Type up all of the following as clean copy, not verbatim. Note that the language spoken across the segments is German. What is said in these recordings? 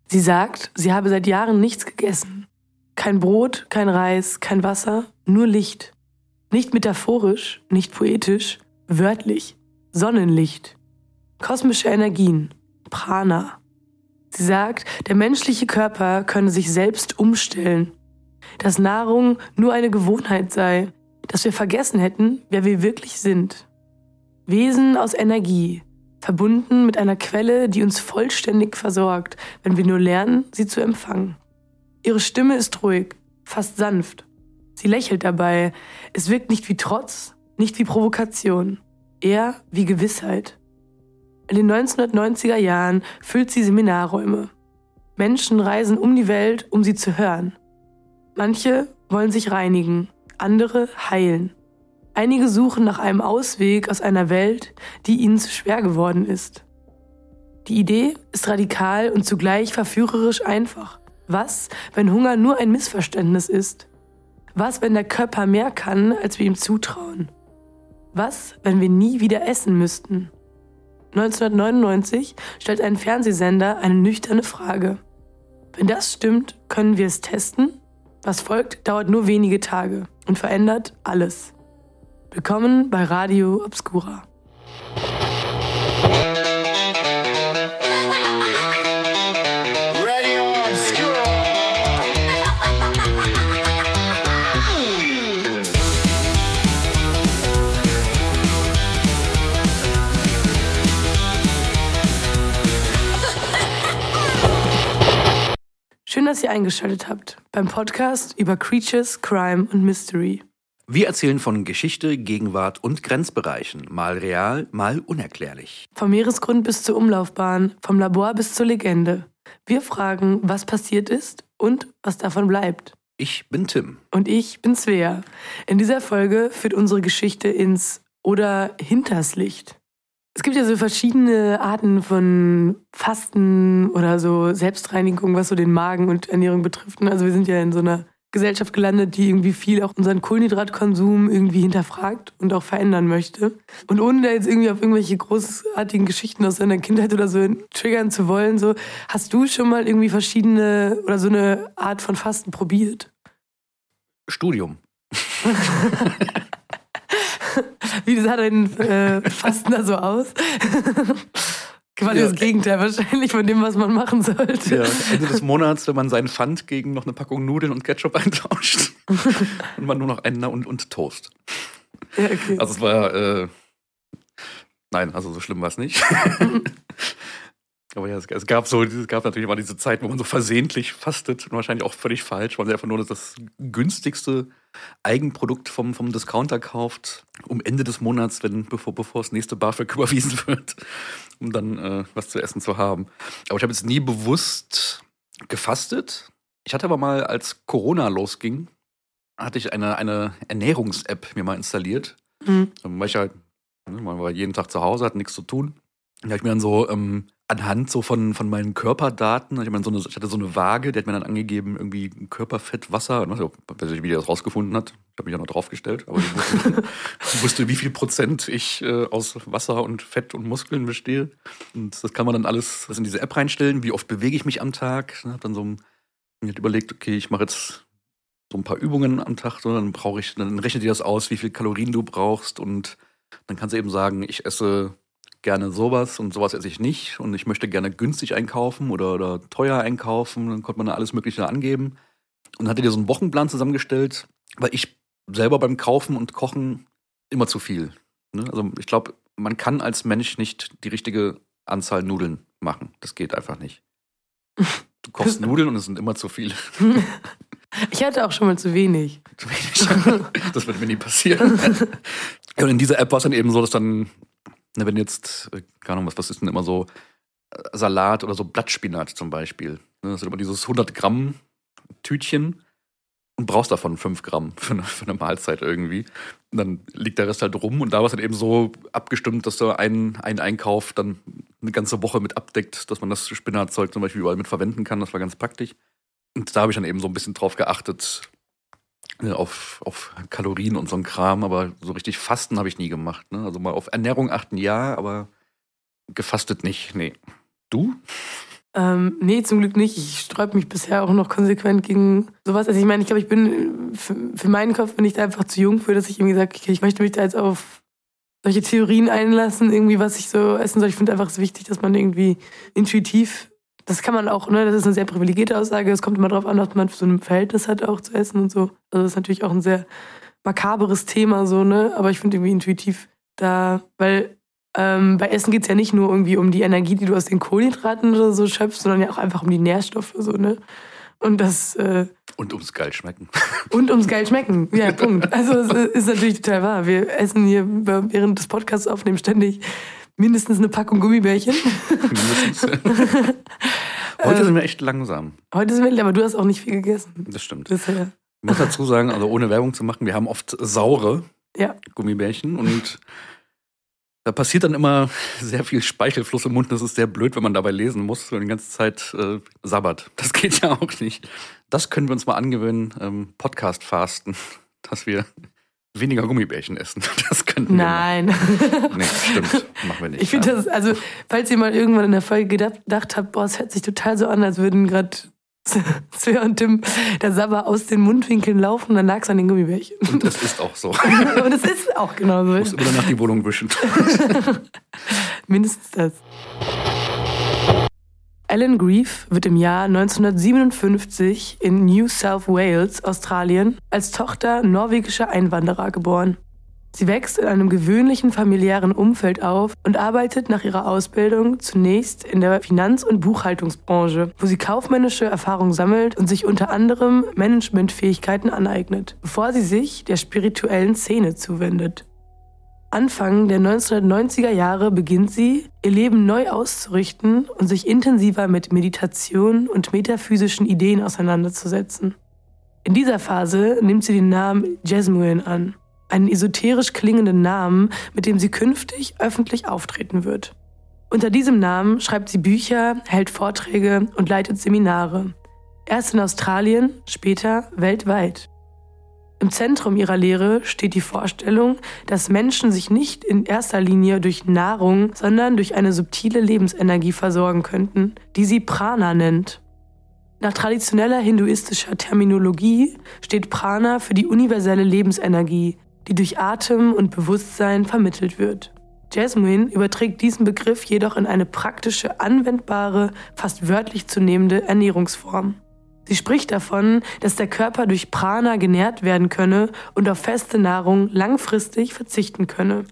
Sie sagt, sie habe seit Jahren nichts gegessen. Kein Brot, kein Reis, kein Wasser, nur Licht. Nicht metaphorisch, nicht poetisch, wörtlich. Sonnenlicht. Kosmische Energien. Prana. Sie sagt, der menschliche Körper könne sich selbst umstellen. Dass Nahrung nur eine Gewohnheit sei. Dass wir vergessen hätten, wer wir wirklich sind. Wesen aus Energie. Verbunden mit einer Quelle, die uns vollständig versorgt, wenn wir nur lernen, sie zu empfangen. Ihre Stimme ist ruhig, fast sanft. Sie lächelt dabei. Es wirkt nicht wie Trotz, nicht wie Provokation, eher wie Gewissheit. In den 1990er Jahren füllt sie Seminarräume. Menschen reisen um die Welt, um sie zu hören. Manche wollen sich reinigen, andere heilen. Einige suchen nach einem Ausweg aus einer Welt, die ihnen zu schwer geworden ist. Die Idee ist radikal und zugleich verführerisch einfach. Was, wenn Hunger nur ein Missverständnis ist? Was, wenn der Körper mehr kann, als wir ihm zutrauen? Was, wenn wir nie wieder essen müssten? 1999 stellt ein Fernsehsender eine nüchterne Frage. Wenn das stimmt, können wir es testen? Was folgt, dauert nur wenige Tage und verändert alles. Willkommen bei Radio Obscura. Schön, dass ihr eingeschaltet habt beim Podcast über Creatures, Crime und Mystery. Wir erzählen von Geschichte, Gegenwart und Grenzbereichen, mal real, mal unerklärlich. Vom Meeresgrund bis zur Umlaufbahn, vom Labor bis zur Legende. Wir fragen, was passiert ist und was davon bleibt. Ich bin Tim. Und ich bin Svea. In dieser Folge führt unsere Geschichte ins oder hinters Licht. Es gibt ja so verschiedene Arten von Fasten oder so Selbstreinigung, was so den Magen und Ernährung betrifft. Also wir sind ja in so einer Gesellschaft gelandet, die irgendwie viel auch unseren Kohlenhydratkonsum irgendwie hinterfragt und auch verändern möchte. Und ohne da jetzt irgendwie auf irgendwelche großartigen Geschichten aus deiner Kindheit oder so triggern zu wollen, so, hast du schon mal irgendwie verschiedene oder so eine Art von Fasten probiert? Studium. Wie sah dein Fasten da so aus? Quasi das Gegenteil wahrscheinlich von dem, was man machen sollte. Ja, Ende des Monats, wenn man seinen Pfand gegen noch eine Packung Nudeln und Ketchup eintauscht. Und man nur noch einen und Toast. Ja, okay. Also es war, nein, also so schlimm war es nicht. Aber ja, es gab natürlich mal diese Zeit, wo man so versehentlich fastet und wahrscheinlich auch völlig falsch, weil man einfach nur das günstigste Eigenprodukt vom Discounter kauft, um Ende des Monats, bevor das nächste BAföG überwiesen wird, um dann was zu essen zu haben. Aber ich habe jetzt nie bewusst gefastet. Ich hatte aber mal, als Corona losging, hatte ich eine Ernährungs-App mir mal installiert. Dann war ich halt, man war jeden Tag zu Hause, hatte nichts zu tun. Da habe ich mir dann so anhand so von meinen Körperdaten, ich hatte so eine Waage, die hat mir dann angegeben, irgendwie Körperfett, Wasser, ich weiß nicht, wie die das rausgefunden hat. Ich habe mich ja noch draufgestellt, aber ich wusste, wie viel Prozent ich aus Wasser und Fett und Muskeln bestehe. Und das kann man dann alles in diese App reinstellen, wie oft bewege ich mich am Tag. Ich habe dann mir überlegt, okay, ich mache jetzt so ein paar Übungen am Tag, dann rechnet die das aus, wie viel Kalorien du brauchst, und dann kannst du eben sagen, ich esse gerne sowas und sowas esse ich nicht und ich möchte gerne günstig einkaufen oder teuer einkaufen. Dann konnte man da alles Mögliche angeben und hatte dir so einen Wochenplan zusammengestellt, weil ich selber beim Kaufen und Kochen immer zu viel. Ne? Also ich glaube, man kann als Mensch nicht die richtige Anzahl Nudeln machen. Das geht einfach nicht. Du kochst Nudeln und es sind immer zu viele. Ich hatte auch schon mal zu wenig. Zu wenig? Das wird mir nie passieren. Und in dieser App war es dann eben so, dass dann, wenn jetzt, keine Ahnung, was ist denn immer so, Salat oder so Blattspinat zum Beispiel. Das ist immer dieses 100 Gramm Tütchen und brauchst davon 5 Gramm für eine Mahlzeit irgendwie. Und dann liegt der Rest halt rum, und da war es dann eben so abgestimmt, dass du einen Einkauf dann eine ganze Woche mit abdeckt, dass man das Spinatzeug zum Beispiel überall mit verwenden kann. Das war ganz praktisch. Und da habe ich dann eben so ein bisschen drauf geachtet, auf Kalorien und so ein Kram, aber so richtig Fasten habe ich nie gemacht. Ne? Also mal auf Ernährung achten, ja, aber gefastet nicht, nee. Du? Nee, zum Glück nicht. Ich sträube mich bisher auch noch konsequent gegen sowas. Also ich meine, ich glaube, ich bin, für meinen Kopf bin ich da einfach zu jung für, dass ich irgendwie sage, okay, ich möchte mich da jetzt auf solche Theorien einlassen, irgendwie, was ich so essen soll. Ich finde einfach, es ist wichtig, dass man irgendwie intuitiv, das kann man auch, ne, das ist eine sehr privilegierte Aussage, es kommt immer darauf an, dass man so ein Verhältnis hat auch zu essen und so. Also das ist natürlich auch ein sehr makaberes Thema, so, ne, aber ich finde irgendwie intuitiv da, weil bei Essen geht es ja nicht nur irgendwie um die Energie, die du aus den Kohlenhydraten oder so schöpfst, sondern ja auch einfach um die Nährstoffe, so, ne? Und das. Und ums geil schmecken. Und ums geil schmecken, ja, Punkt. Also, es ist natürlich total wahr. Wir essen hier während des Podcasts aufnehmen ständig mindestens eine Packung Gummibärchen. Mindestens. Heute sind wir echt langsam. Heute sind wir, aber du hast auch nicht viel gegessen. Das stimmt. Bisher. Ich muss dazu sagen, also ohne Werbung zu machen, wir haben oft saure Gummibärchen und da passiert dann immer sehr viel Speichelfluss im Mund. Das ist sehr blöd, wenn man dabei lesen muss und die ganze Zeit sabbert. Das geht ja auch nicht. Das können wir uns mal angewöhnen, Podcast-Fasten, dass wir weniger Gummibärchen essen. Das könnten wir Nein. Nee, stimmt. Machen wir nicht. Ich finde das, also, falls ihr mal irgendwann in der Folge gedacht habt, boah, es hört sich total so an, als würden gerade Svea und Tim der Sabber aus den Mundwinkeln laufen, dann lag es an den Gummibärchen. Und das ist auch so. Und es ist auch genau so. Du musst immer danach die Wohnung wischen. Mindestens das. Alan Grieve wird im Jahr 1957 in New South Wales, Australien, als Tochter norwegischer Einwanderer geboren. Sie wächst in einem gewöhnlichen familiären Umfeld auf und arbeitet nach ihrer Ausbildung zunächst in der Finanz- und Buchhaltungsbranche, wo sie kaufmännische Erfahrung sammelt und sich unter anderem Managementfähigkeiten aneignet, bevor sie sich der spirituellen Szene zuwendet. Anfang der 1990er Jahre beginnt sie, ihr Leben neu auszurichten und sich intensiver mit Meditation und metaphysischen Ideen auseinanderzusetzen. In dieser Phase nimmt sie den Namen Jasmine an, einen esoterisch klingenden Namen, mit dem sie künftig öffentlich auftreten wird. Unter diesem Namen schreibt sie Bücher, hält Vorträge und leitet Seminare. Erst in Australien, später weltweit. Im Zentrum ihrer Lehre steht die Vorstellung, dass Menschen sich nicht in erster Linie durch Nahrung, sondern durch eine subtile Lebensenergie versorgen könnten, die sie Prana nennt. Nach traditioneller hinduistischer Terminologie steht Prana für die universelle Lebensenergie, die durch Atem und Bewusstsein vermittelt wird. Jasmine überträgt diesen Begriff jedoch in eine praktische, anwendbare, fast wörtlich zu nehmende Ernährungsform. Sie spricht davon, dass der Körper durch Prana genährt werden könne und auf feste Nahrung langfristig verzichten könne.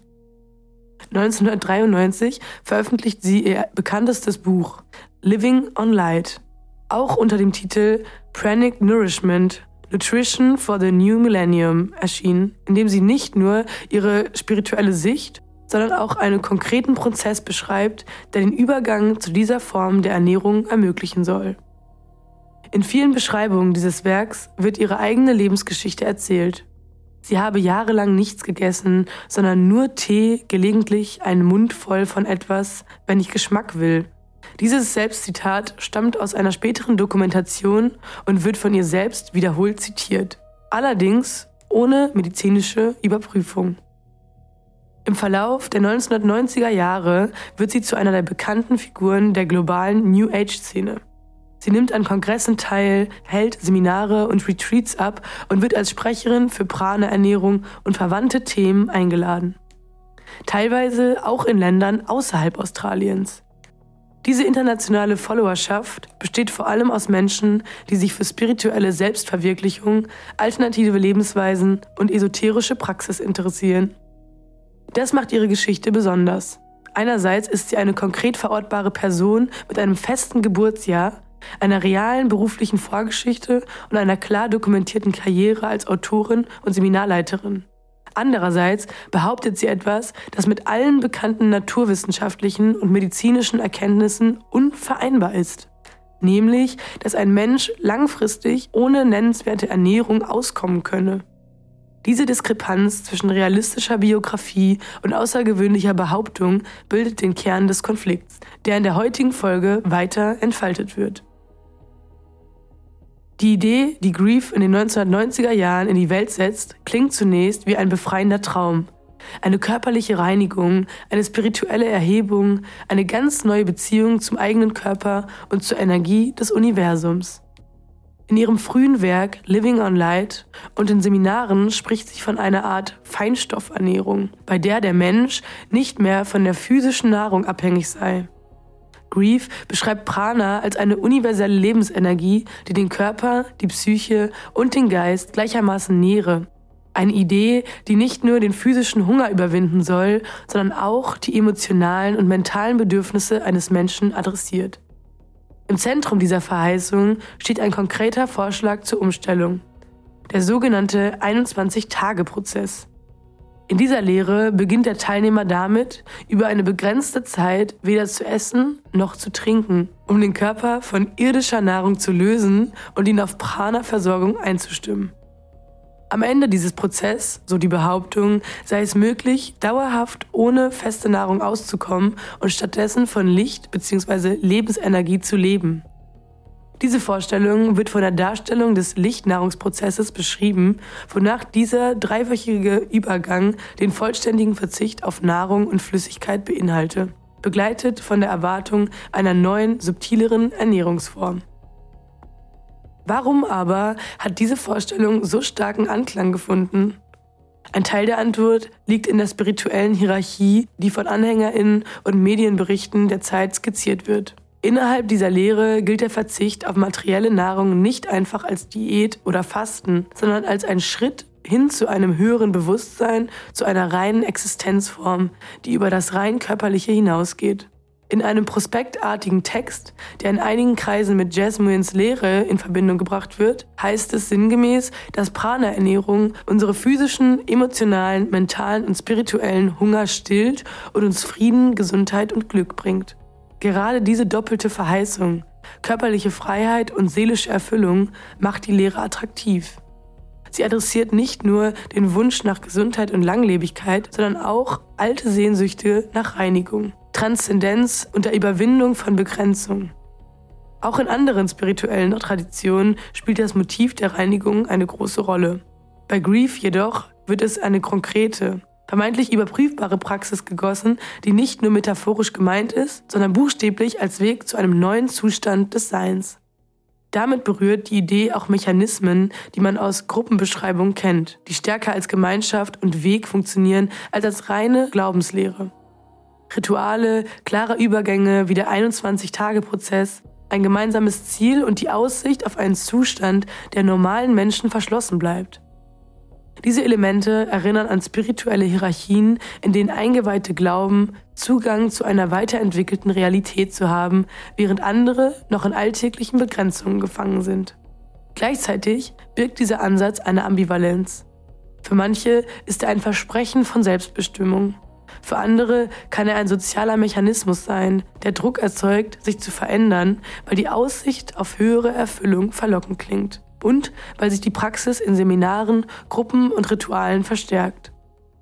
1993 veröffentlicht sie ihr bekanntestes Buch Living on Light, auch unter dem Titel Pranic Nourishment – Nutrition for the New Millennium erschienen, in dem sie nicht nur ihre spirituelle Sicht, sondern auch einen konkreten Prozess beschreibt, der den Übergang zu dieser Form der Ernährung ermöglichen soll. In vielen Beschreibungen dieses Werks wird ihre eigene Lebensgeschichte erzählt. Sie habe jahrelang nichts gegessen, sondern nur Tee, gelegentlich einen Mund voll von etwas, wenn ich Geschmack will. Dieses Selbstzitat stammt aus einer späteren Dokumentation und wird von ihr selbst wiederholt zitiert. Allerdings ohne medizinische Überprüfung. Im Verlauf der 1990er Jahre wird sie zu einer der bekannten Figuren der globalen New Age-Szene. Sie nimmt an Kongressen teil, hält Seminare und Retreats ab und wird als Sprecherin für Prana-Ernährung und verwandte Themen eingeladen. Teilweise auch in Ländern außerhalb Australiens. Diese internationale Followerschaft besteht vor allem aus Menschen, die sich für spirituelle Selbstverwirklichung, alternative Lebensweisen und esoterische Praxis interessieren. Das macht ihre Geschichte besonders. Einerseits ist sie eine konkret verortbare Person mit einem festen Geburtsjahr, einer realen beruflichen Vorgeschichte und einer klar dokumentierten Karriere als Autorin und Seminarleiterin. Andererseits behauptet sie etwas, das mit allen bekannten naturwissenschaftlichen und medizinischen Erkenntnissen unvereinbar ist. Nämlich, dass ein Mensch langfristig ohne nennenswerte Ernährung auskommen könne. Diese Diskrepanz zwischen realistischer Biografie und außergewöhnlicher Behauptung bildet den Kern des Konflikts, der in der heutigen Folge weiter entfaltet wird. Die Idee, die Grieve in den 1990er Jahren in die Welt setzt, klingt zunächst wie ein befreiender Traum. Eine körperliche Reinigung, eine spirituelle Erhebung, eine ganz neue Beziehung zum eigenen Körper und zur Energie des Universums. In ihrem frühen Werk Living on Light und in Seminaren spricht sie von einer Art Feinstoffernährung, bei der der Mensch nicht mehr von der physischen Nahrung abhängig sei. Grief beschreibt Prana als eine universelle Lebensenergie, die den Körper, die Psyche und den Geist gleichermaßen nähre. Eine Idee, die nicht nur den physischen Hunger überwinden soll, sondern auch die emotionalen und mentalen Bedürfnisse eines Menschen adressiert. Im Zentrum dieser Verheißung steht ein konkreter Vorschlag zur Umstellung, der sogenannte 21-Tage-Prozess. In dieser Lehre beginnt der Teilnehmer damit, über eine begrenzte Zeit weder zu essen noch zu trinken, um den Körper von irdischer Nahrung zu lösen und ihn auf Prana-Versorgung einzustimmen. Am Ende dieses Prozesses, so die Behauptung, sei es möglich, dauerhaft ohne feste Nahrung auszukommen und stattdessen von Licht bzw. Lebensenergie zu leben. Diese Vorstellung wird von der Darstellung des Lichtnahrungsprozesses beschrieben, wonach dieser dreiwöchige Übergang den vollständigen Verzicht auf Nahrung und Flüssigkeit beinhalte, begleitet von der Erwartung einer neuen, subtileren Ernährungsform. Warum aber hat diese Vorstellung so starken Anklang gefunden? Ein Teil der Antwort liegt in der spirituellen Hierarchie, die von AnhängerInnen und Medienberichten der Zeit skizziert wird. Innerhalb dieser Lehre gilt der Verzicht auf materielle Nahrung nicht einfach als Diät oder Fasten, sondern als ein Schritt hin zu einem höheren Bewusstsein, zu einer reinen Existenzform, die über das rein Körperliche hinausgeht. In einem prospektartigen Text, der in einigen Kreisen mit Jasmines Lehre in Verbindung gebracht wird, heißt es sinngemäß, dass Prana-Ernährung unsere physischen, emotionalen, mentalen und spirituellen Hunger stillt und uns Frieden, Gesundheit und Glück bringt. Gerade diese doppelte Verheißung, körperliche Freiheit und seelische Erfüllung, macht die Lehre attraktiv. Sie adressiert nicht nur den Wunsch nach Gesundheit und Langlebigkeit, sondern auch alte Sehnsüchte nach Reinigung, Transzendenz und der Überwindung von Begrenzung. Auch in anderen spirituellen Traditionen spielt das Motiv der Reinigung eine große Rolle. Bei Grief jedoch wird es eine konkrete, vermeintlich überprüfbare Praxis gegossen, die nicht nur metaphorisch gemeint ist, sondern buchstäblich als Weg zu einem neuen Zustand des Seins. Damit berührt die Idee auch Mechanismen, die man aus Gruppenbeschreibungen kennt, die stärker als Gemeinschaft und Weg funktionieren als reine Glaubenslehre. Rituale, klare Übergänge wie der 21-Tage-Prozess, ein gemeinsames Ziel und die Aussicht auf einen Zustand, der normalen Menschen verschlossen bleibt. Diese Elemente erinnern an spirituelle Hierarchien, in denen Eingeweihte glauben, Zugang zu einer weiterentwickelten Realität zu haben, während andere noch in alltäglichen Begrenzungen gefangen sind. Gleichzeitig birgt dieser Ansatz eine Ambivalenz. Für manche ist er ein Versprechen von Selbstbestimmung. Für andere kann er ein sozialer Mechanismus sein, der Druck erzeugt, sich zu verändern, weil die Aussicht auf höhere Erfüllung verlockend klingt. Und weil sich die Praxis in Seminaren, Gruppen und Ritualen verstärkt.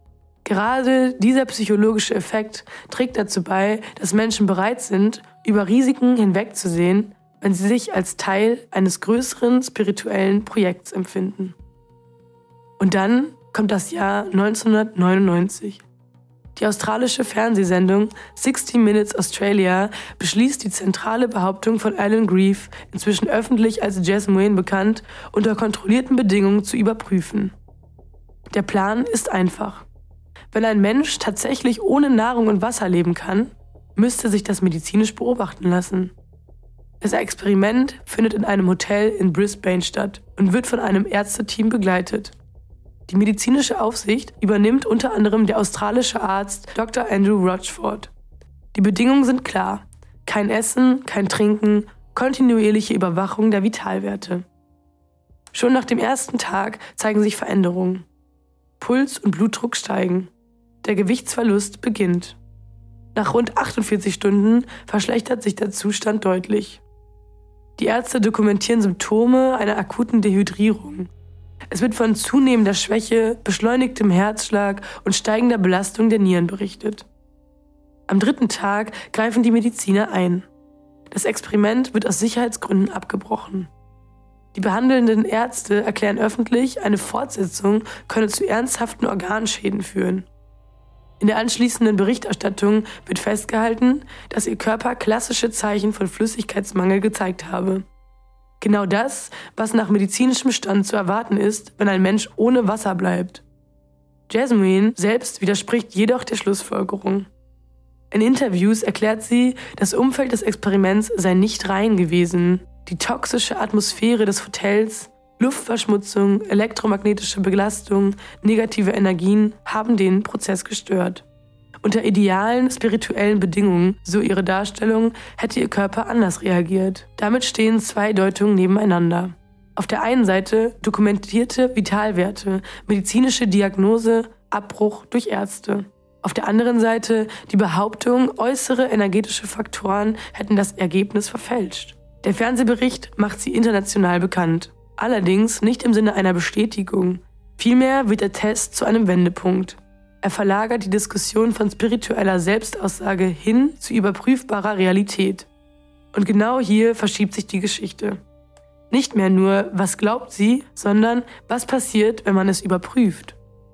Gerade dieser psychologische Effekt trägt dazu bei, dass Menschen bereit sind, über Risiken hinwegzusehen, wenn sie sich als Teil eines größeren spirituellen Projekts empfinden. Und dann kommt das Jahr 1999. Die australische Fernsehsendung 60 Minutes Australia beschließt die zentrale Behauptung von Alan Grief, inzwischen öffentlich als Jasmine bekannt, unter kontrollierten Bedingungen zu überprüfen. Der Plan ist einfach. Wenn ein Mensch tatsächlich ohne Nahrung und Wasser leben kann, müsste sich das medizinisch beobachten lassen. Das Experiment findet in einem Hotel in Brisbane statt und wird von einem Ärzteteam begleitet. Die medizinische Aufsicht übernimmt unter anderem der australische Arzt Dr. Andrew Rochford. Die Bedingungen sind klar: kein Essen, kein Trinken, kontinuierliche Überwachung der Vitalwerte. Schon nach dem ersten Tag zeigen sich Veränderungen. Puls und Blutdruck steigen. Der Gewichtsverlust beginnt. Nach rund 48 Stunden verschlechtert sich der Zustand deutlich. Die Ärzte dokumentieren Symptome einer akuten Dehydrierung. Es wird von zunehmender Schwäche, beschleunigtem Herzschlag und steigender Belastung der Nieren berichtet. Am 3. Tag greifen die Mediziner ein. Das Experiment wird aus Sicherheitsgründen abgebrochen. Die behandelnden Ärzte erklären öffentlich, eine Fortsetzung könne zu ernsthaften Organschäden führen. In der anschließenden Berichterstattung wird festgehalten, dass ihr Körper klassische Zeichen von Flüssigkeitsmangel gezeigt habe. Genau das, was nach medizinischem Stand zu erwarten ist, wenn ein Mensch ohne Wasser bleibt. Jasmine selbst widerspricht jedoch der Schlussfolgerung. In Interviews erklärt sie, das Umfeld des Experiments sei nicht rein gewesen. Die toxische Atmosphäre des Hotels, Luftverschmutzung, elektromagnetische Belastung, negative Energien haben den Prozess gestört. Unter idealen spirituellen Bedingungen, so ihre Darstellung, hätte ihr Körper anders reagiert. Damit stehen zwei Deutungen nebeneinander. Auf der einen Seite dokumentierte Vitalwerte, medizinische Diagnose, Abbruch durch Ärzte. Auf der anderen Seite die Behauptung, äußere energetische Faktoren hätten das Ergebnis verfälscht. Der Fernsehbericht macht sie international bekannt. Allerdings nicht im Sinne einer Bestätigung. Vielmehr wird der Test zu einem Wendepunkt. Er verlagert die Diskussion von spiritueller Selbstaussage hin zu überprüfbarer Realität. Und genau hier verschiebt sich die Geschichte. Nicht mehr nur, was glaubt sie, sondern was passiert, wenn man es überprüft.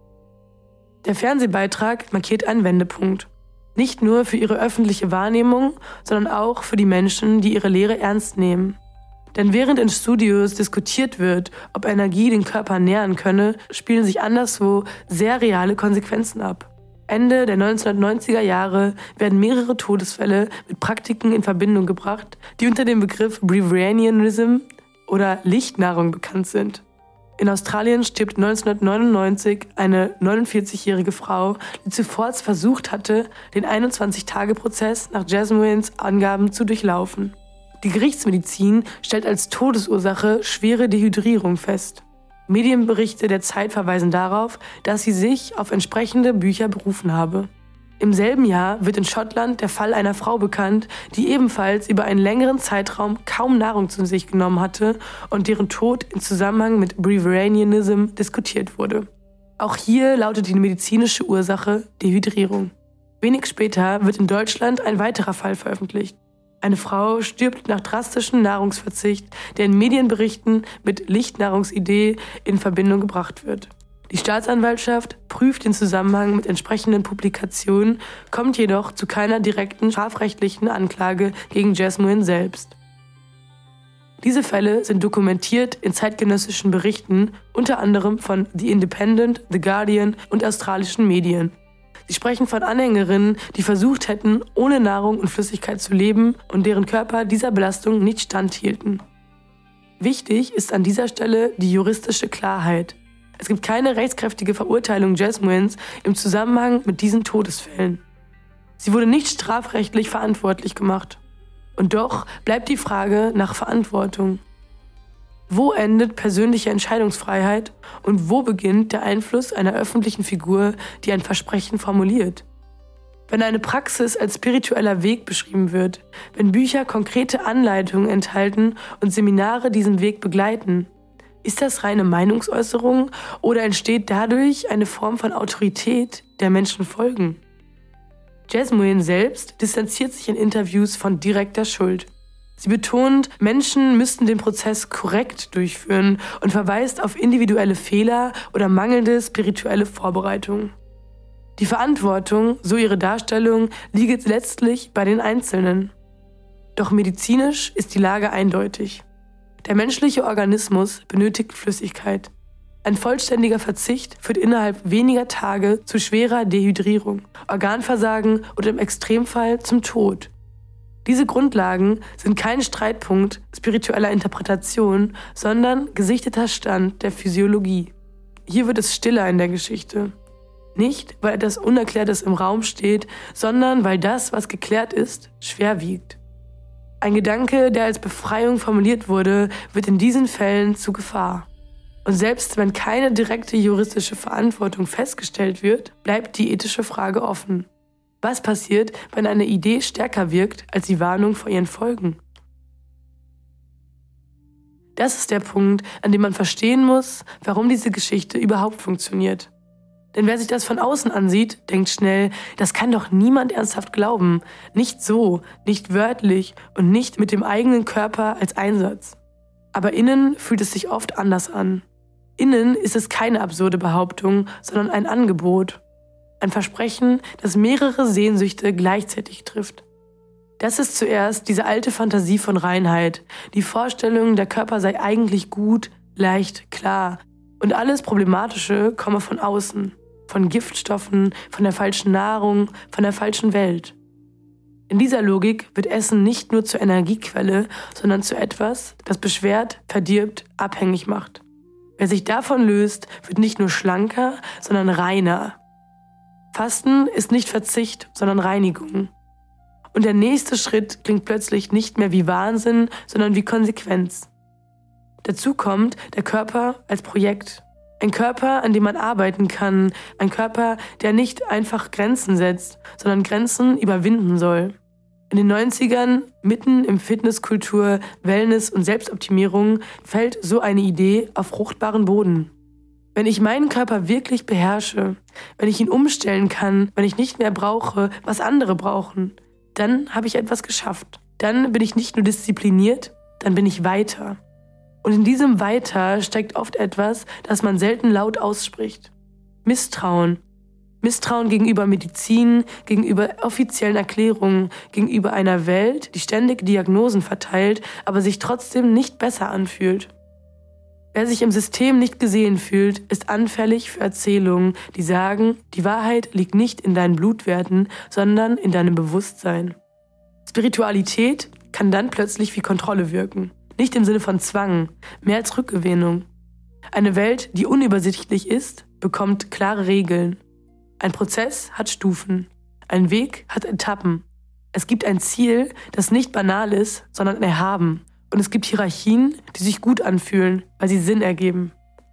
Der Fernsehbeitrag markiert einen Wendepunkt. Nicht nur für ihre öffentliche Wahrnehmung, sondern auch für die Menschen, die ihre Lehre ernst nehmen. Denn während in Studios diskutiert wird, ob Energie den Körper nähren könne, spielen sich anderswo sehr reale Konsequenzen ab. Ende der 1990er Jahre werden mehrere Todesfälle mit Praktiken in Verbindung gebracht, die unter dem Begriff Brevarianism oder Lichtnahrung bekannt sind. In Australien stirbt 1999 eine 49-jährige Frau, die zuvor versucht hatte, den 21-Tage-Prozess nach Jasmines Angaben zu durchlaufen. Die Gerichtsmedizin stellt als Todesursache schwere Dehydrierung fest. Medienberichte der Zeit verweisen darauf, dass sie sich auf entsprechende Bücher berufen habe. Im selben Jahr wird in Schottland der Fall einer Frau bekannt, die ebenfalls über einen längeren Zeitraum kaum Nahrung zu sich genommen hatte und deren Tod im Zusammenhang mit Brevarianism diskutiert wurde. Auch hier lautet die medizinische Ursache Dehydrierung. Wenig später wird in Deutschland ein weiterer Fall veröffentlicht. Eine Frau stirbt nach drastischem Nahrungsverzicht, der in Medienberichten mit Lichtnahrungsidee in Verbindung gebracht wird. Die Staatsanwaltschaft prüft den Zusammenhang mit entsprechenden Publikationen, kommt jedoch zu keiner direkten strafrechtlichen Anklage gegen Jasmine selbst. Diese Fälle sind dokumentiert in zeitgenössischen Berichten, unter anderem von The Independent, The Guardian und australischen Medien. Sie sprechen von Anhängerinnen, die versucht hätten, ohne Nahrung und Flüssigkeit zu leben und deren Körper dieser Belastung nicht standhielten. Wichtig ist an dieser Stelle die juristische Klarheit. Es gibt keine rechtskräftige Verurteilung Jasmines im Zusammenhang mit diesen Todesfällen. Sie wurde nicht strafrechtlich verantwortlich gemacht. Und doch bleibt die Frage nach Verantwortung. Wo endet persönliche Entscheidungsfreiheit und wo beginnt der Einfluss einer öffentlichen Figur, die ein Versprechen formuliert? Wenn eine Praxis als spiritueller Weg beschrieben wird, wenn Bücher konkrete Anleitungen enthalten und Seminare diesen Weg begleiten, ist das reine Meinungsäußerung oder entsteht dadurch eine Form von Autorität, der Menschen folgen? Jasmine selbst distanziert sich in Interviews von direkter Schuld. Sie betont, Menschen müssten den Prozess korrekt durchführen und verweist auf individuelle Fehler oder mangelnde spirituelle Vorbereitung. Die Verantwortung, so ihre Darstellung, liegt letztlich bei den Einzelnen. Doch medizinisch ist die Lage eindeutig. Der menschliche Organismus benötigt Flüssigkeit. Ein vollständiger Verzicht führt innerhalb weniger Tage zu schwerer Dehydrierung, Organversagen und im Extremfall zum Tod. Diese Grundlagen sind kein Streitpunkt spiritueller Interpretation, sondern gesichteter Stand der Physiologie. Hier wird es stiller in der Geschichte. Nicht, weil etwas Unerklärtes im Raum steht, sondern weil das, was geklärt ist, schwer wiegt. Ein Gedanke, der als Befreiung formuliert wurde, wird in diesen Fällen zu Gefahr. Und selbst wenn keine direkte juristische Verantwortung festgestellt wird, bleibt die ethische Frage offen. Was passiert, wenn eine Idee stärker wirkt als die Warnung vor ihren Folgen? Das ist der Punkt, an dem man verstehen muss, warum diese Geschichte überhaupt funktioniert. Denn wer sich das von außen ansieht, denkt schnell, das kann doch niemand ernsthaft glauben. Nicht so, nicht wörtlich und nicht mit dem eigenen Körper als Einsatz. Aber innen fühlt es sich oft anders an. Innen ist es keine absurde Behauptung, sondern ein Angebot. ein Versprechen, das mehrere Sehnsüchte gleichzeitig trifft. Das ist zuerst diese alte Fantasie von Reinheit, die Vorstellung, der Körper sei eigentlich gut, leicht, klar und alles Problematische komme von außen, von Giftstoffen, von der falschen Nahrung, von der falschen Welt. In dieser Logik wird Essen nicht nur zur Energiequelle, sondern zu etwas, das beschwert, verdirbt, abhängig macht. Wer sich davon löst, wird nicht nur schlanker, sondern reiner. Fasten ist nicht Verzicht, sondern Reinigung. Und der nächste Schritt klingt plötzlich nicht mehr wie Wahnsinn, sondern wie Konsequenz. Dazu kommt der Körper als Projekt. Ein Körper, an dem man arbeiten kann. Ein Körper, der nicht einfach Grenzen setzt, sondern Grenzen überwinden soll. In den 90ern, mitten im Fitnesskultur, Wellness und Selbstoptimierung, fällt so eine Idee auf fruchtbaren Boden. Wenn ich meinen Körper wirklich beherrsche, wenn ich ihn umstellen kann, wenn ich nicht mehr brauche, was andere brauchen, dann habe ich etwas geschafft. Dann bin ich nicht nur diszipliniert, dann bin ich weiter. Und in diesem Weiter steckt oft etwas, das man selten laut ausspricht. Misstrauen. Misstrauen gegenüber Medizin, gegenüber offiziellen Erklärungen, gegenüber einer Welt, die ständig Diagnosen verteilt, aber sich trotzdem nicht besser anfühlt. Wer sich im System nicht gesehen fühlt, ist anfällig für Erzählungen, die sagen, die Wahrheit liegt nicht in deinen Blutwerten, sondern in deinem Bewusstsein. Spiritualität kann dann plötzlich wie Kontrolle wirken. Nicht im Sinne von Zwang, mehr als Rückgewinnung. Eine Welt, die unübersichtlich ist, bekommt klare Regeln. Ein Prozess hat Stufen. Ein Weg hat Etappen. Es gibt ein Ziel, das nicht banal ist, sondern erhaben. Und es gibt Hierarchien, die sich gut anfühlen, weil sie Sinn ergeben.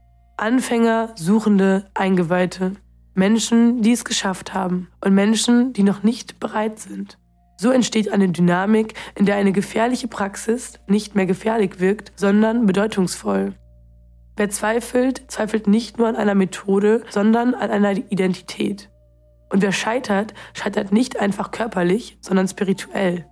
Anfänger, Suchende, Eingeweihte. Menschen, die es geschafft haben. Und Menschen, die noch nicht bereit sind. So entsteht eine Dynamik, in der eine gefährliche Praxis nicht mehr gefährlich wirkt, sondern bedeutungsvoll. Wer zweifelt, zweifelt nicht nur an einer Methode, sondern an einer Identität. Und wer scheitert, scheitert nicht einfach körperlich, sondern spirituell.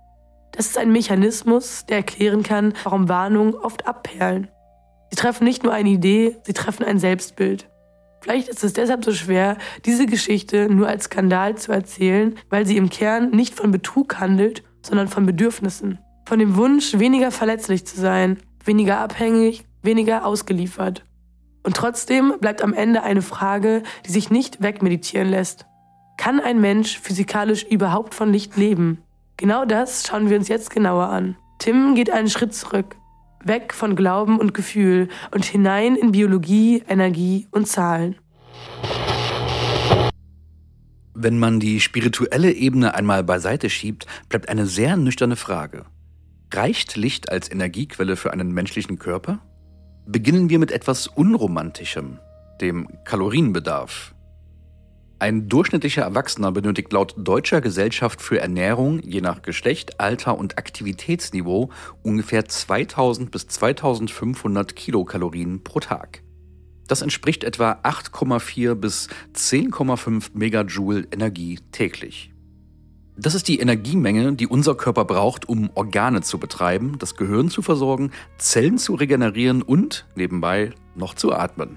Das ist ein Mechanismus, der erklären kann, warum Warnungen oft abperlen. Sie treffen nicht nur eine Idee, sie treffen ein Selbstbild. Vielleicht ist es deshalb so schwer, diese Geschichte nur als Skandal zu erzählen, weil sie im Kern nicht von Betrug handelt, sondern von Bedürfnissen. Von dem Wunsch, weniger verletzlich zu sein, weniger abhängig, weniger ausgeliefert. Und trotzdem bleibt am Ende eine Frage, die sich nicht wegmeditieren lässt. Kann ein Mensch physikalisch überhaupt von Licht leben? Genau das schauen wir uns jetzt genauer an. Tim geht einen Schritt zurück, weg von Glauben und Gefühl und hinein in Biologie, Energie und Zahlen. Wenn man die spirituelle Ebene einmal beiseite schiebt, bleibt eine sehr nüchterne Frage. Reicht Licht als Energiequelle für einen menschlichen Körper? Beginnen wir mit etwas Unromantischem, dem Kalorienbedarf. Ein durchschnittlicher Erwachsener benötigt laut Deutscher Gesellschaft für Ernährung je nach Geschlecht, Alter und Aktivitätsniveau ungefähr 2000 bis 2500 Kilokalorien pro Tag. Das entspricht etwa 8,4 bis 10,5 Megajoule Energie täglich. Das ist die Energiemenge, die unser Körper braucht, um Organe zu betreiben, das Gehirn zu versorgen, Zellen zu regenerieren und, nebenbei, noch zu atmen.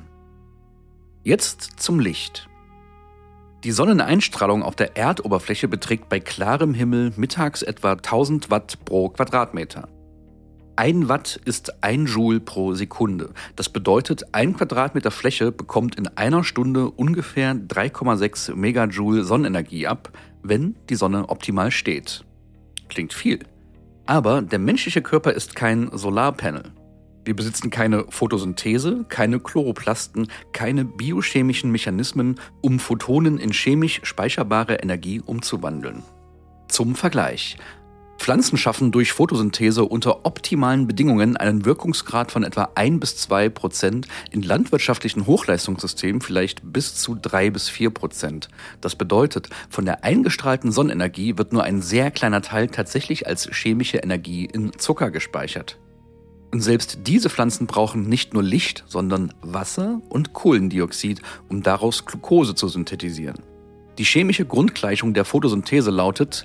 Jetzt zum Licht. Die Sonneneinstrahlung auf der Erdoberfläche beträgt bei klarem Himmel mittags etwa 1000 Watt pro Quadratmeter. 1 Watt ist 1 Joule pro Sekunde. Das bedeutet, 1 Quadratmeter Fläche bekommt in einer Stunde ungefähr 3,6 Megajoule Sonnenenergie ab, wenn die Sonne optimal steht. Klingt viel. Aber der menschliche Körper ist kein Solarpanel. Wir besitzen keine Photosynthese, keine Chloroplasten, keine biochemischen Mechanismen, um Photonen in chemisch speicherbare Energie umzuwandeln. Zum Vergleich. Pflanzen schaffen durch Photosynthese unter optimalen Bedingungen einen Wirkungsgrad von etwa 1-2%, in landwirtschaftlichen Hochleistungssystemen vielleicht bis zu 3-4%. Das bedeutet, von der eingestrahlten Sonnenenergie wird nur ein sehr kleiner Teil tatsächlich als chemische Energie in Zucker gespeichert. Und selbst diese Pflanzen brauchen nicht nur Licht, sondern Wasser und Kohlendioxid, um daraus Glucose zu synthetisieren. Die chemische Grundgleichung der Photosynthese lautet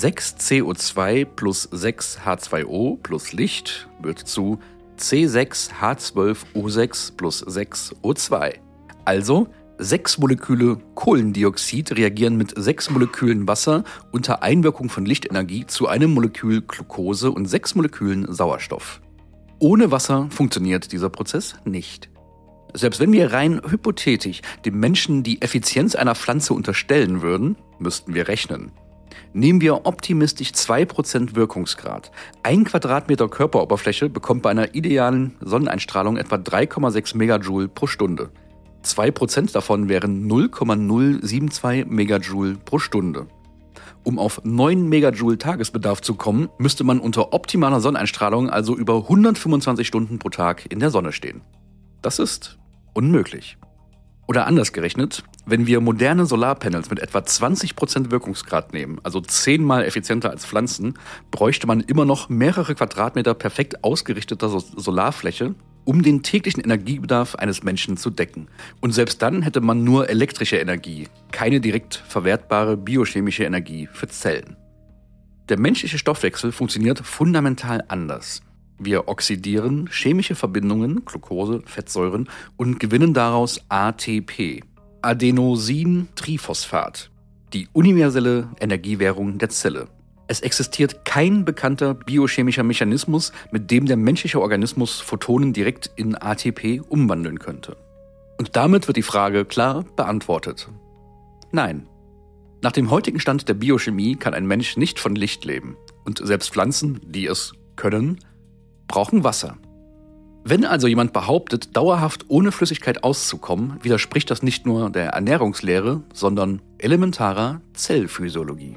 6CO2 plus 6H2O plus Licht wird zu C6H12O6 plus 6O2. Also 6 Moleküle Kohlendioxid reagieren mit 6 Molekülen Wasser unter Einwirkung von Lichtenergie zu einem Molekül Glucose und 6 Molekülen Sauerstoff. Ohne Wasser funktioniert dieser Prozess nicht. Selbst wenn wir rein hypothetisch dem Menschen die Effizienz einer Pflanze unterstellen würden, müssten wir rechnen. Nehmen wir optimistisch 2% Wirkungsgrad. 1 Quadratmeter Körperoberfläche bekommt bei einer idealen Sonneneinstrahlung etwa 3,6 Megajoule pro Stunde. 2% davon wären 0,072 Megajoule pro Stunde. Um auf 9 Megajoule Tagesbedarf zu kommen, müsste man unter optimaler Sonneneinstrahlung also über 125 Stunden pro Tag in der Sonne stehen. Das ist unmöglich. Oder anders gerechnet, wenn wir moderne Solarpanels mit etwa 20% Wirkungsgrad nehmen, also 10-mal effizienter als Pflanzen, bräuchte man immer noch mehrere Quadratmeter perfekt ausgerichteter Solarfläche, um den täglichen Energiebedarf eines Menschen zu decken. Und selbst dann hätte man nur elektrische Energie, keine direkt verwertbare biochemische Energie für Zellen. Der menschliche Stoffwechsel funktioniert fundamental anders. Wir oxidieren chemische Verbindungen, Glucose, Fettsäuren, und gewinnen daraus ATP, Adenosintriphosphat, die universelle Energiewährung der Zelle. Es existiert kein bekannter biochemischer Mechanismus, mit dem der menschliche Organismus Photonen direkt in ATP umwandeln könnte. Und damit wird die Frage klar beantwortet. Nein. Nach dem heutigen Stand der Biochemie kann ein Mensch nicht von Licht leben. Und selbst Pflanzen, die es können, brauchen Wasser. Wenn also jemand behauptet, dauerhaft ohne Flüssigkeit auszukommen, widerspricht das nicht nur der Ernährungslehre, sondern elementarer Zellphysiologie.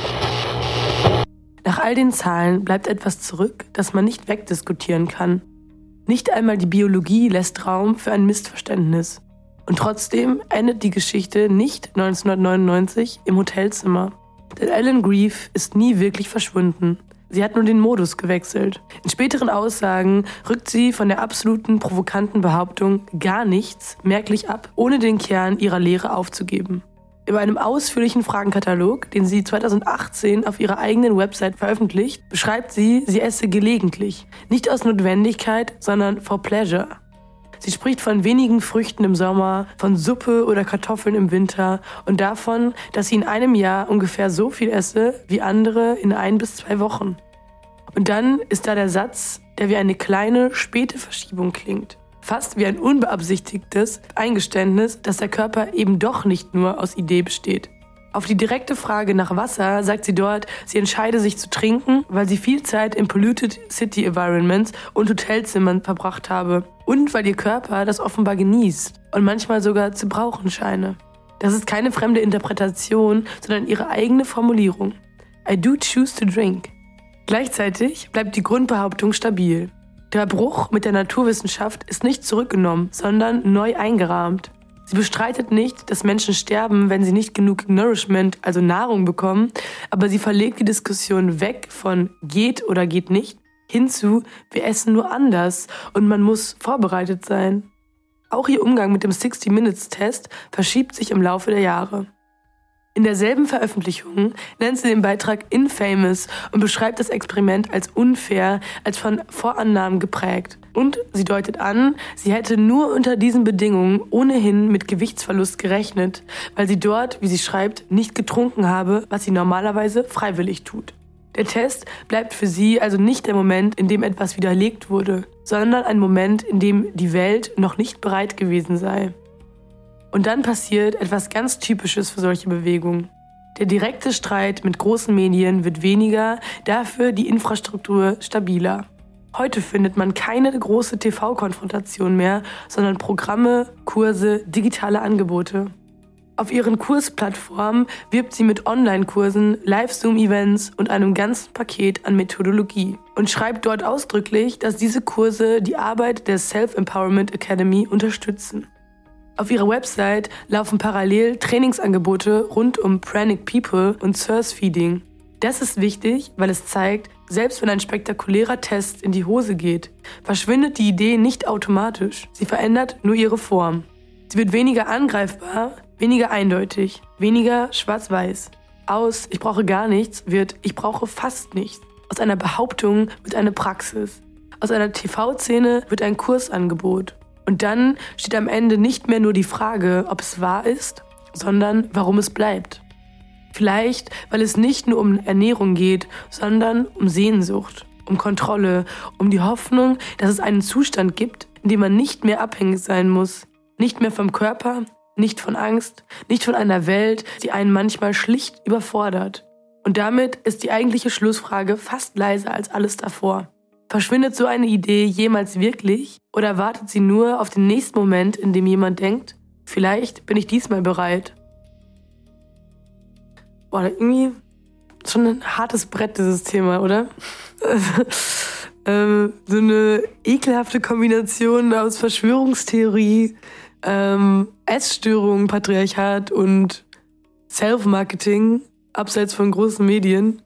Nach all den Zahlen bleibt etwas zurück, das man nicht wegdiskutieren kann. Nicht einmal die Biologie lässt Raum für ein Missverständnis. Und trotzdem endet die Geschichte nicht 1999 im Hotelzimmer. Denn Ellen Grieve ist nie wirklich verschwunden. Sie hat nur den Modus gewechselt. In späteren Aussagen rückt sie von der absoluten provokanten Behauptung gar nichts merklich ab, ohne den Kern ihrer Lehre aufzugeben. In einem ausführlichen Fragenkatalog, den sie 2018 auf ihrer eigenen Website veröffentlicht, beschreibt sie esse gelegentlich. Nicht aus Notwendigkeit, sondern for pleasure. Sie spricht von wenigen Früchten im Sommer, von Suppe oder Kartoffeln im Winter und davon, dass sie in einem Jahr ungefähr so viel esse wie andere in 1 bis 2 Wochen. Und dann ist da der Satz, der wie eine kleine, späte Verschiebung klingt. Fast wie ein unbeabsichtigtes Eingeständnis, dass der Körper eben doch nicht nur aus Idee besteht. Auf die direkte Frage nach Wasser sagt sie dort, sie entscheide sich zu trinken, weil sie viel Zeit in polluted city environments und Hotelzimmern verbracht habe. Und weil ihr Körper das offenbar genießt und manchmal sogar zu brauchen scheine. Das ist keine fremde Interpretation, sondern ihre eigene Formulierung. I do choose to drink. Gleichzeitig bleibt die Grundbehauptung stabil. Der Bruch mit der Naturwissenschaft ist nicht zurückgenommen, sondern neu eingerahmt. Sie bestreitet nicht, dass Menschen sterben, wenn sie nicht genug Nourishment, also Nahrung bekommen, aber sie verlegt die Diskussion weg von geht oder geht nicht, hin zu wir essen nur anders und man muss vorbereitet sein. Auch ihr Umgang mit dem 60-Minutes-Test verschiebt sich im Laufe der Jahre. In derselben Veröffentlichung nennt sie den Beitrag infamous und beschreibt das Experiment als unfair, als von Vorannahmen geprägt. Und sie deutet an, sie hätte nur unter diesen Bedingungen ohnehin mit Gewichtsverlust gerechnet, weil sie dort, wie sie schreibt, nicht getrunken habe, was sie normalerweise freiwillig tut. Der Test bleibt für sie also nicht der Moment, in dem etwas widerlegt wurde, sondern ein Moment, in dem die Welt noch nicht bereit gewesen sei. Und dann passiert etwas ganz Typisches für solche Bewegungen. Der direkte Streit mit großen Medien wird weniger, dafür die Infrastruktur stabiler. Heute findet man keine große TV-Konfrontation mehr, sondern Programme, Kurse, digitale Angebote. Auf ihren Kursplattformen wirbt sie mit Online-Kursen, Live-Zoom-Events und einem ganzen Paket an Methodologie und schreibt dort ausdrücklich, dass diese Kurse die Arbeit der Self-Empowerment Academy unterstützen. Auf ihrer Website laufen parallel Trainingsangebote rund um Pranic People und Source Feeding. Das ist wichtig, weil es zeigt, selbst wenn ein spektakulärer Test in die Hose geht, verschwindet die Idee nicht automatisch. Sie verändert nur ihre Form. Sie wird weniger angreifbar, weniger eindeutig, weniger schwarz-weiß. Aus ich brauche gar nichts wird ich brauche fast nichts. Aus einer Behauptung wird eine Praxis. Aus einer TV-Szene wird ein Kursangebot. Und dann steht am Ende nicht mehr nur die Frage, ob es wahr ist, sondern warum es bleibt. Vielleicht, weil es nicht nur um Ernährung geht, sondern um Sehnsucht, um Kontrolle, um die Hoffnung, dass es einen Zustand gibt, in dem man nicht mehr abhängig sein muss. Nicht mehr vom Körper, nicht von Angst, nicht von einer Welt, die einen manchmal schlicht überfordert. Und damit ist die eigentliche Schlussfrage fast leiser als alles davor. Verschwindet so eine Idee jemals wirklich oder wartet sie nur auf den nächsten Moment, in dem jemand denkt, vielleicht bin ich diesmal bereit? Boah, irgendwie schon ein hartes Brett, dieses Thema, oder? So eine ekelhafte Kombination aus Verschwörungstheorie, Essstörung, Patriarchat und Self-Marketing, abseits von großen Medien.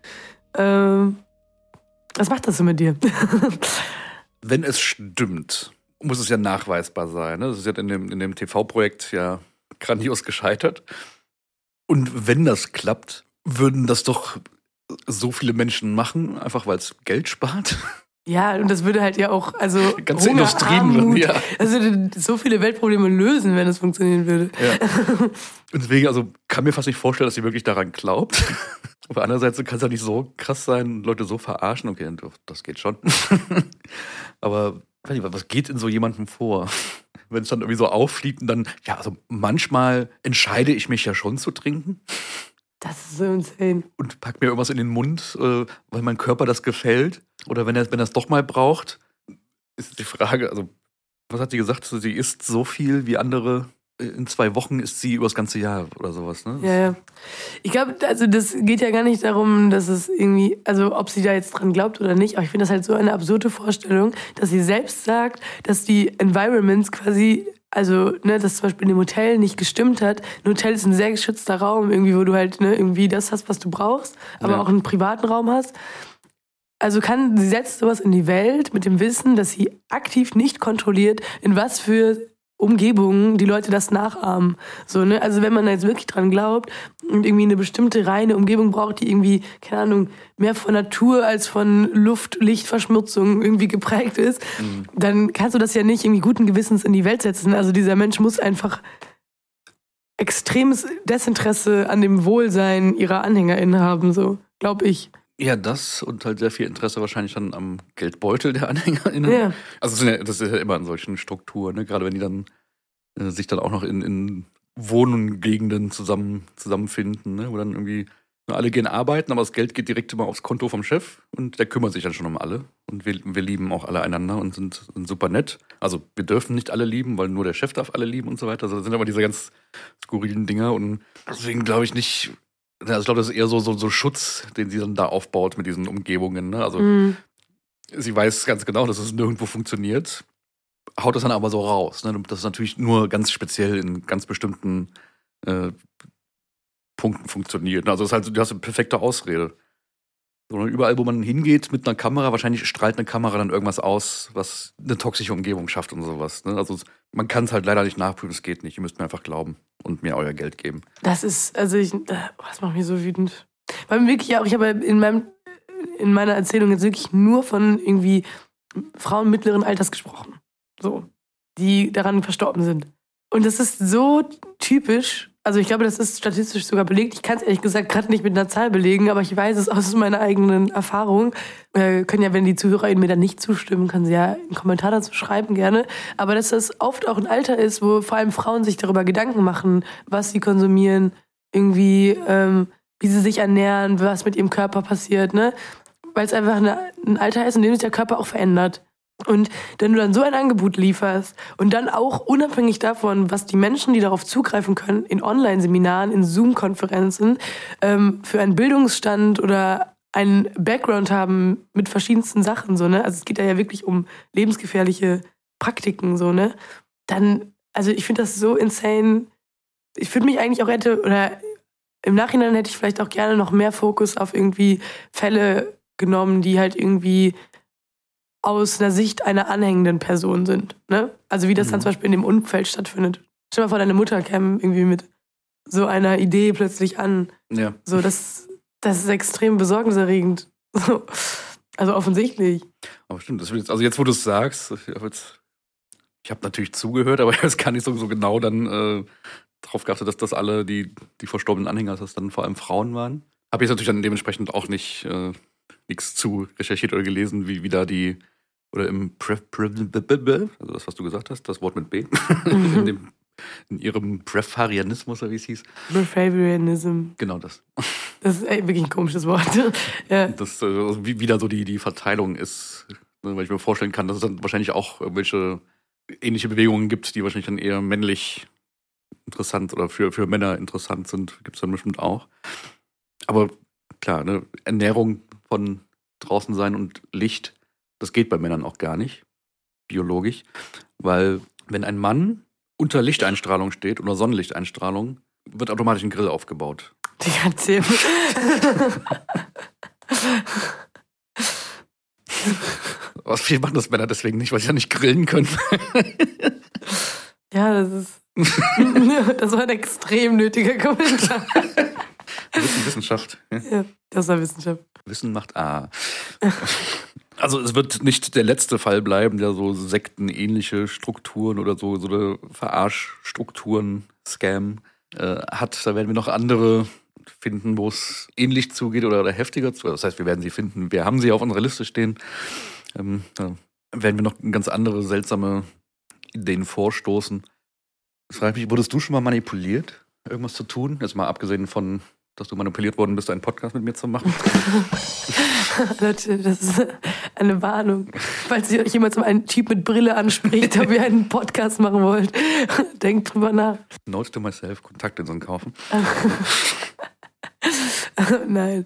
Was macht das so mit dir? Wenn es stimmt, muss es ja nachweisbar sein. Ne? Das ist ja in dem TV-Projekt ja grandios gescheitert. Und wenn das klappt, würden das doch so viele Menschen machen, einfach weil es Geld spart. Ja, und das würde halt ja auch, also ganze Hunger, Industrien Armut, würden, ja. Also so viele Weltprobleme lösen, wenn es funktionieren würde. Ja. Und deswegen, also kann mir fast nicht vorstellen, dass sie wirklich daran glaubt. Aber andererseits kann es ja nicht so krass sein, Leute so verarschen. Okay, das geht schon. Aber weiß nicht, was geht in so jemandem vor? Wenn es dann irgendwie so auffliegt und dann, ja, also manchmal entscheide ich mich ja schon zu trinken. Das ist so insane. Und pack mir irgendwas in den Mund, weil mein Körper das gefällt. Oder wenn er es doch mal braucht, ist die Frage, also was hat sie gesagt? Sie isst so viel wie andere. In 2 Wochen isst sie über das ganze Jahr oder sowas, ne? Ja. Ich glaube, also das geht ja gar nicht darum, dass es irgendwie, also ob sie da jetzt dran glaubt oder nicht, aber ich finde das halt so eine absurde Vorstellung, dass sie selbst sagt, dass die Environments quasi, also, ne, dass zum Beispiel in dem Hotel nicht gestimmt hat. Ein Hotel ist ein sehr geschützter Raum, irgendwie, wo du halt, ne, irgendwie das hast, was du brauchst, aber auch einen privaten Raum hast. Also sie setzt sowas in die Welt mit dem Wissen, dass sie aktiv nicht kontrolliert, in was für Umgebungen die Leute das nachahmen. So, ne? Also wenn man jetzt wirklich dran glaubt und irgendwie eine bestimmte reine Umgebung braucht, die irgendwie, keine Ahnung, mehr von Natur als von Luft, Licht, Verschmutzung irgendwie geprägt ist, dann kannst du das ja nicht irgendwie guten Gewissens in die Welt setzen. Also dieser Mensch muss einfach extremes Desinteresse an dem Wohlsein ihrer AnhängerInnen haben, so, glaube ich. Ja, das und halt sehr viel Interesse wahrscheinlich dann am Geldbeutel der AnhängerInnen. Ja. Also das ist ja immer in solchen Strukturen, ne? Gerade wenn die dann sich dann auch noch in Wohngegenden zusammenfinden, ne? Wo dann irgendwie alle gehen arbeiten, aber das Geld geht direkt immer aufs Konto vom Chef und der kümmert sich dann schon um alle. Und wir lieben auch alle einander und sind super nett. Also wir dürfen nicht alle lieben, weil nur der Chef darf alle lieben und so weiter. Also das sind aber diese ganz skurrilen Dinger und deswegen glaube ich nicht. Also ich glaube, das ist eher so Schutz, den sie dann da aufbaut mit diesen Umgebungen. Ne? Also sie weiß ganz genau, dass es nirgendwo funktioniert, haut das dann aber so raus. Ne? Das ist natürlich nur ganz speziell in ganz bestimmten Punkten funktioniert. Also das ist halt, du hast eine perfekte Ausrede. So, überall, wo man hingeht mit einer Kamera, wahrscheinlich strahlt eine Kamera dann irgendwas aus, was eine toxische Umgebung schafft und sowas. Ne? Also man kann es halt leider nicht nachprüfen, es geht nicht. Ihr müsst mir einfach glauben und mir euer Geld geben. Das ist, also das macht mich so wütend. Weil wirklich auch, ich habe in meiner Erzählung jetzt wirklich nur von irgendwie Frauen mittleren Alters gesprochen. So, die daran verstorben sind. Und das ist so typisch. Also ich glaube, das ist statistisch sogar belegt. Ich kann es ehrlich gesagt gerade nicht mit einer Zahl belegen, aber ich weiß es aus meiner eigenen Erfahrung. Können ja, wenn die ZuhörerInnen mir dann nicht zustimmen, können sie ja einen Kommentar dazu schreiben gerne. Aber dass das oft auch ein Alter ist, wo vor allem Frauen sich darüber Gedanken machen, was sie konsumieren, irgendwie, wie sie sich ernähren, was mit ihrem Körper passiert, ne? Weil es einfach ein Alter ist, in dem sich der Körper auch verändert. Und wenn du dann so ein Angebot lieferst und dann auch unabhängig davon, was die Menschen, die darauf zugreifen können, in Online-Seminaren, in Zoom-Konferenzen, für einen Bildungsstand oder einen Background haben mit verschiedensten Sachen, so, ne? Also es geht da ja wirklich um lebensgefährliche Praktiken, so, ne? Dann, also ich finde das so insane. Ich würde mich eigentlich auch oder im Nachhinein hätte ich vielleicht auch gerne noch mehr Fokus auf irgendwie Fälle genommen, die halt irgendwie aus einer Sicht einer anhängenden Person sind. Ne? Also wie das dann zum Beispiel in dem Umfeld stattfindet. Stell dir mal vor, deine Mutter käme irgendwie mit so einer Idee plötzlich an. Ja. So, das ist extrem besorgniserregend. Also offensichtlich. Aber stimmt, also jetzt, wo du es sagst, ich habe jetzt Ich habe natürlich zugehört, aber ich weiß gar nicht so genau dann drauf geachtet, dass das alle die verstorbenen Anhänger, dass das dann vor allem Frauen waren. Habe ich natürlich dann dementsprechend auch nicht nichts zu recherchiert oder gelesen, wie da die, oder im also das, was du gesagt hast, das Wort mit B, in ihrem Breatharianismus, oder wie es hieß. Breatharianism. Genau das. Das ist wirklich ein komisches Wort. Ja. Das, wie da so die Verteilung ist, ne, weil ich mir vorstellen kann, dass es dann wahrscheinlich auch irgendwelche ähnliche Bewegungen gibt, die wahrscheinlich dann eher männlich interessant oder für Männer interessant sind. Gibt es dann bestimmt auch. Aber klar, ne, Ernährung von draußen sein und Licht, das geht bei Männern auch gar nicht, biologisch. Weil wenn ein Mann unter Lichteinstrahlung steht oder Sonnenlichteinstrahlung, wird automatisch ein Grill aufgebaut. Die erzählen. Was viel machen das Männer deswegen nicht, weil sie ja nicht grillen können. Ja, das war ein extrem nötiger Kommentar. Wissenschaft. Ja, das war Wissenschaft. Wissen macht A. Also es wird nicht der letzte Fall bleiben, der so sektenähnliche Strukturen oder so eine Verarschstrukturen, Scam hat. Da werden wir noch andere finden, wo es ähnlich zugeht oder heftiger zugeht. Das heißt, wir werden sie finden. Wir haben sie auf unserer Liste stehen. Da werden wir noch ganz andere seltsame Ideen vorstoßen. Ich frage mich, wurdest du schon mal manipuliert, irgendwas zu tun? Jetzt mal abgesehen von, dass du manipuliert worden bist, einen Podcast mit mir zu machen. Leute, das ist eine Warnung. Falls ihr euch jemand so einen Typ mit Brille anspricht, ob ihr einen Podcast machen wollt, denkt drüber nach. Note to myself, Kontaktlinsen kaufen. Nein.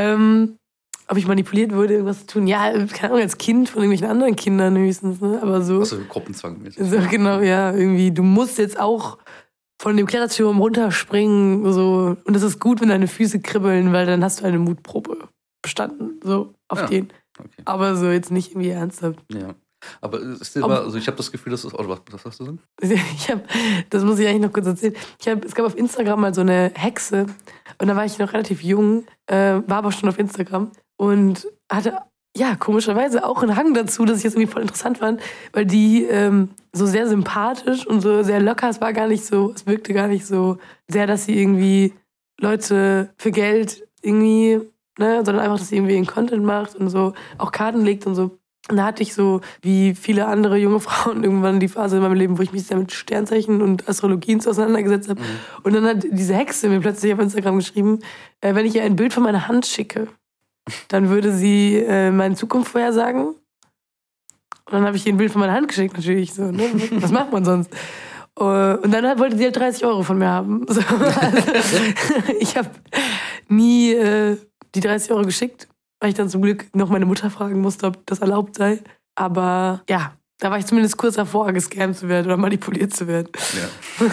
Ob ich manipuliert wurde, irgendwas zu tun? Ja, keine Ahnung, als Kind von irgendwelchen anderen Kindern höchstens, ne? Aber so. Also Gruppenzwangmäßig. So, genau, ja, irgendwie. Du musst jetzt auch von dem Kletterturm runterspringen, so. Und das ist gut, wenn deine Füße kribbeln, weil dann hast du eine Mutprobe bestanden, so, auf den. Okay. Aber so jetzt nicht irgendwie ernsthaft. Ja. Aber ist dir also ich habe das Gefühl, dass es. Oh, was hast du denn? Das muss ich eigentlich noch kurz erzählen. Es gab auf Instagram mal so eine Hexe und da war ich noch relativ jung, war aber schon auf Instagram und hatte, ja, komischerweise auch einen Hang dazu, dass ich das irgendwie voll interessant fand, weil die so sehr sympathisch und so sehr locker, es wirkte gar nicht so sehr, dass sie irgendwie Leute für Geld irgendwie, ne, sondern einfach, dass sie irgendwie ihren Content macht und so auch Karten legt und so. Und da hatte ich so, wie viele andere junge Frauen, irgendwann die Phase in meinem Leben, wo ich mich sehr mit Sternzeichen und Astrologien auseinandergesetzt habe. Mhm. Und dann hat diese Hexe mir plötzlich auf Instagram geschrieben, wenn ich ihr ein Bild von meiner Hand schicke, dann würde sie meine Zukunft vorhersagen. Und dann habe ich ihr ein Bild von meiner Hand geschickt, natürlich. So, ne? Was macht man sonst? Und dann wollte sie halt 30 Euro von mir haben. So, also, ich habe nie die 30 Euro geschickt, weil ich dann zum Glück noch meine Mutter fragen musste, ob das erlaubt sei. Aber ja, da war ich zumindest kurz davor, gescammt zu werden oder manipuliert zu werden. Ja.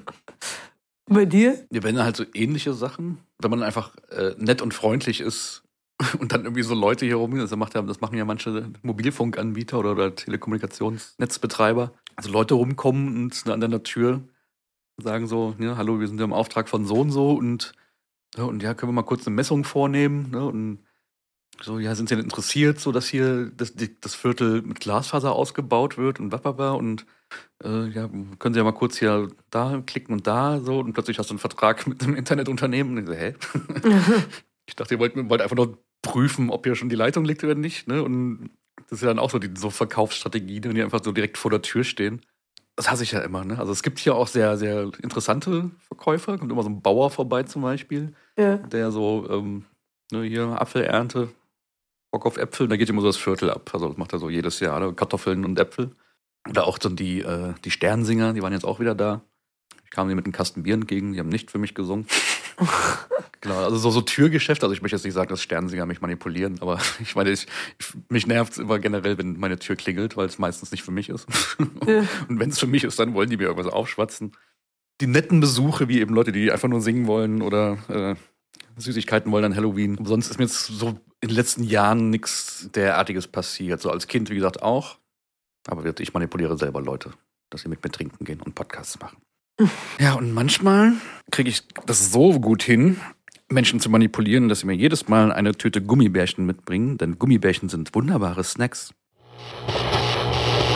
Bei dir? Ja, wenn halt so ähnliche Sachen, wenn man einfach nett und freundlich ist und dann irgendwie so Leute hier rum, das machen ja manche Mobilfunkanbieter oder Telekommunikationsnetzbetreiber, also Leute rumkommen und an deiner Tür sagen so, ja, hallo, wir sind ja im Auftrag von so und ja, können wir mal kurz eine Messung vornehmen, ne, und so, ja, sind Sie denn interessiert, so dass hier das Viertel mit Glasfaser ausgebaut wird und blablabla und ja, können Sie ja mal kurz hier da klicken und da so und plötzlich hast du einen Vertrag mit einem Internetunternehmen und ich so, hä? Ich dachte, ihr wollt einfach nur prüfen, ob hier schon die Leitung liegt oder nicht, ne? Und das ist ja dann auch so Verkaufsstrategie, wenn die einfach so direkt vor der Tür stehen. Das hasse ich ja immer, ne? Also es gibt hier auch sehr, sehr interessante Verkäufer, kommt immer so ein Bauer vorbei zum Beispiel, ja, der so, hier Apfelernte, Bock auf Äpfel, da geht immer so das Viertel ab. Also das macht er so jedes Jahr, ne? Kartoffeln und Äpfel. Oder auch so die Sternsinger, die waren jetzt auch wieder da. Ich kam denen mit einem Kasten Bier entgegen, die haben nicht für mich gesungen. Genau, also so Türgeschäft, also ich möchte jetzt nicht sagen, dass Sternsinger mich manipulieren, aber ich meine, mich nervt es immer generell, wenn meine Tür klingelt, weil es meistens nicht für mich ist. Ja. Und wenn es für mich ist, dann wollen die mir irgendwas aufschwatzen. Die netten Besuche, wie eben Leute, die einfach nur singen wollen oder Süßigkeiten wollen an Halloween. Sonst ist mir jetzt so in den letzten Jahren nichts derartiges passiert. So als Kind, wie gesagt, auch. Aber ich manipuliere selber Leute, dass sie mit mir trinken gehen und Podcasts machen. Ja, und manchmal kriege ich das so gut hin, Menschen zu manipulieren, dass sie mir jedes Mal eine Tüte Gummibärchen mitbringen, denn Gummibärchen sind wunderbare Snacks.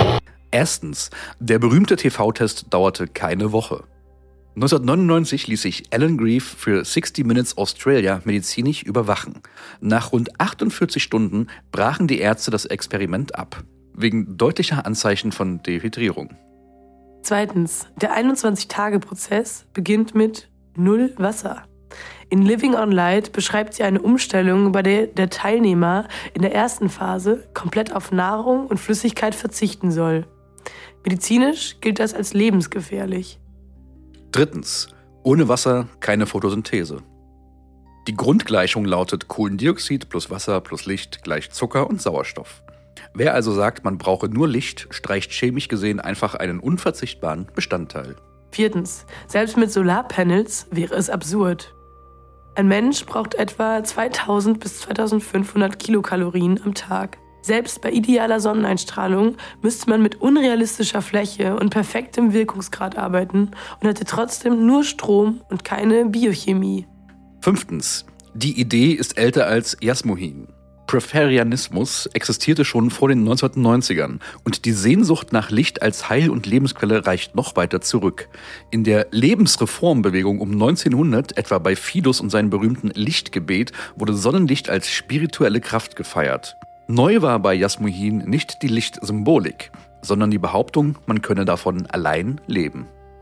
Erstens, der berühmte TV-Test dauerte keine Woche. 1999 ließ sich Alan Grieve für 60 Minutes Australia medizinisch überwachen. Nach rund 48 Stunden brachen die Ärzte das Experiment ab, wegen deutlicher Anzeichen von Dehydrierung. Zweitens, der 21-Tage-Prozess beginnt mit 0 Wasser. In Living on Light beschreibt sie eine Umstellung, bei der der Teilnehmer in der ersten Phase komplett auf Nahrung und Flüssigkeit verzichten soll. Medizinisch gilt das als lebensgefährlich. Drittens, ohne Wasser keine Photosynthese. Die Grundgleichung lautet Kohlendioxid plus Wasser plus Licht gleich Zucker und Sauerstoff. Wer also sagt, man brauche nur Licht, streicht chemisch gesehen einfach einen unverzichtbaren Bestandteil. Viertens, selbst mit Solarpanels wäre es absurd. Ein Mensch braucht etwa 2000 bis 2500 Kilokalorien am Tag. Selbst bei idealer Sonneneinstrahlung müsste man mit unrealistischer Fläche und perfektem Wirkungsgrad arbeiten und hätte trotzdem nur Strom und keine Biochemie. Fünftens, die Idee ist älter als Jasmuhin. Preferianismus existierte schon vor den 1990ern und die Sehnsucht nach Licht als Heil- und Lebensquelle reicht noch weiter zurück. In der Lebensreformbewegung um 1900, etwa bei Fidus und seinem berühmten Lichtgebet, wurde Sonnenlicht als spirituelle Kraft gefeiert. Neu war bei Jasmuhin nicht die Lichtsymbolik, sondern die Behauptung, man könne davon allein leben.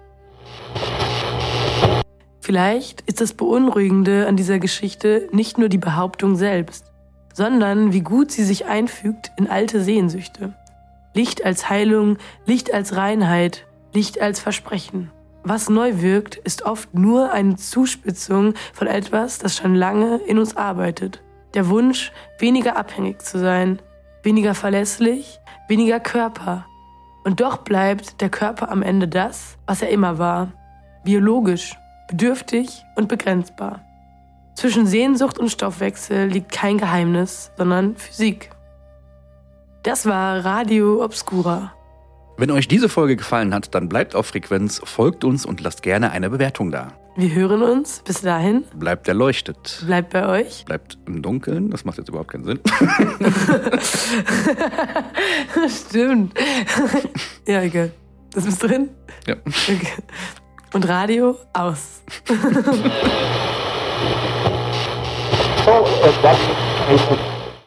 Vielleicht ist das Beunruhigende an dieser Geschichte nicht nur die Behauptung selbst, sondern wie gut sie sich einfügt in alte Sehnsüchte. Licht als Heilung, Licht als Reinheit, Licht als Versprechen. Was neu wirkt, ist oft nur eine Zuspitzung von etwas, das schon lange in uns arbeitet. Der Wunsch, weniger abhängig zu sein, weniger verlässlich, weniger Körper. Und doch bleibt der Körper am Ende das, was er immer war. Biologisch, bedürftig und begrenzbar. Zwischen Sehnsucht und Stoffwechsel liegt kein Geheimnis, sondern Physik. Das war Radio Obscura. Wenn euch diese Folge gefallen hat, dann bleibt auf Frequenz, folgt uns und lasst gerne eine Bewertung da. Wir hören uns. Bis dahin. Bleibt erleuchtet. Bleibt bei euch. Bleibt im Dunkeln. Das macht jetzt überhaupt keinen Sinn. Stimmt. Ja, egal. Das ist drin? Ja. Okay. Und Radio aus. So,